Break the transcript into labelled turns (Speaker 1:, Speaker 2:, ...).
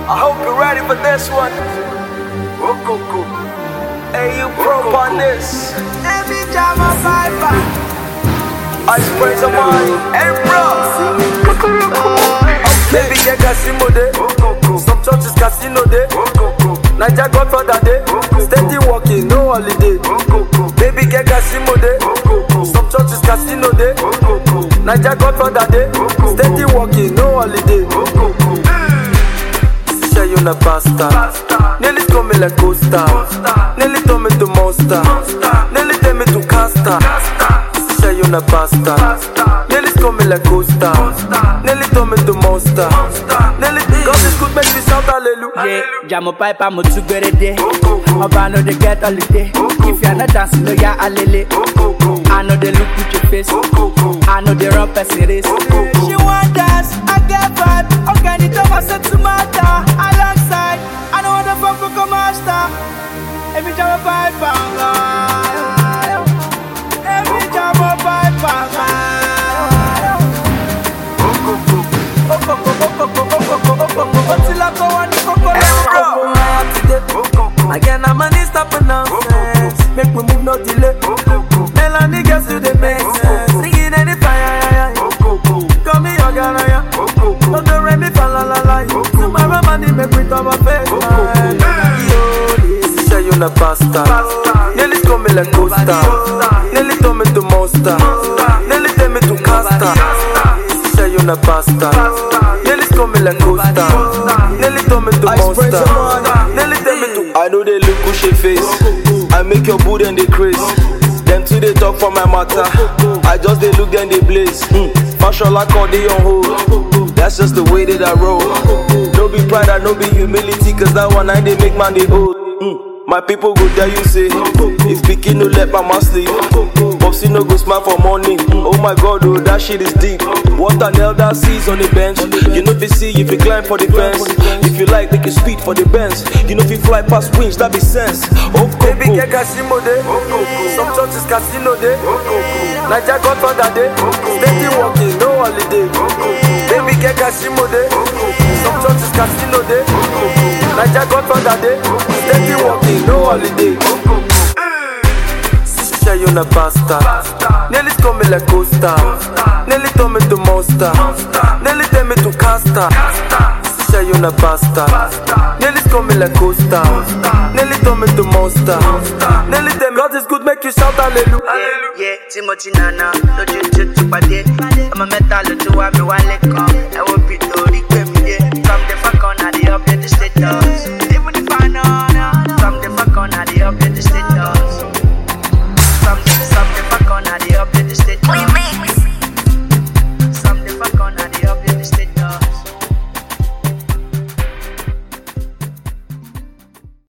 Speaker 1: I hope you're ready for this one. Hey, you broke on this.
Speaker 2: Every time I fight,
Speaker 1: I spray some money. Hey, bro. Baby, get casino day. Some churches casino day. Niger Godfather day. Steady walking, no holiday. Baby, get casino day. Some churches casino day. Niger Godfather day. Steady walking, no holiday. Say you na bastard. Nearly told me like Costa. Nearly told me to monster. Nearly tell me to caster. Say you na bastard. Nearly told me like Costa. Nearly told me to monster. Nearly God is good, make me shout hallelujah.
Speaker 2: yeah, jam up pipe, I'm too good at day. Oba know they get holiday. If you're not dancing, no ya alele. I know they look with your face. I know they run person race. She want dance, I get vibe. Okay, the top set to matter. Alongside, I know what the fuck will come master. Every time I fight, every time I fight,
Speaker 1: Again, I'm a need stop for nonsense. Make me move, no delay. Melanie gets to the make sense. Singing any fire. Call me your Ghana. Don't do re mi fa la la la. Tomorrow money make me top my face. Yo, this say you na bastard. Nearly told me like Costa. Nearly told me to monster. Nearly tell me to caster. Say you na bastard. Nearly told me like Costa. Nearly told me to monster. Nearly tell me to. I know they look cushy face. I make your booty and they craze. Them two they talk for my matter. I just they look and they blaze. Fashion like all they on hold. That's just the way that I roll. No be pride and no be humility. Cause that one night they make man they old. My people go there you say. If speaking no let my sleep. Popsy no go smile for morning. Oh my god, oh that shit is deep. What an elder sees on the bench. You know if you see if you climb for the fence. If you like make you speed for the Benz. You know if you fly past winch that be sense. Oh baby get casino day. Some churches casino day. Niger Godfather day. Steady walking, no holiday. Baby get casino day. Some churches casino day. Niger Godfather day. Steady walking, no holiday. Say you na bastard. Nearly told me like Costa. Nearly told me to monster. Nearly tell me to caster. Say you na bastard. Nearly told me like Costa. Nearly told me to monster. Nearly tell me God is good, make you shout hallelujah.
Speaker 2: Yeah, Timothy Nana, don't you pade. I'm a metal to have me one leg.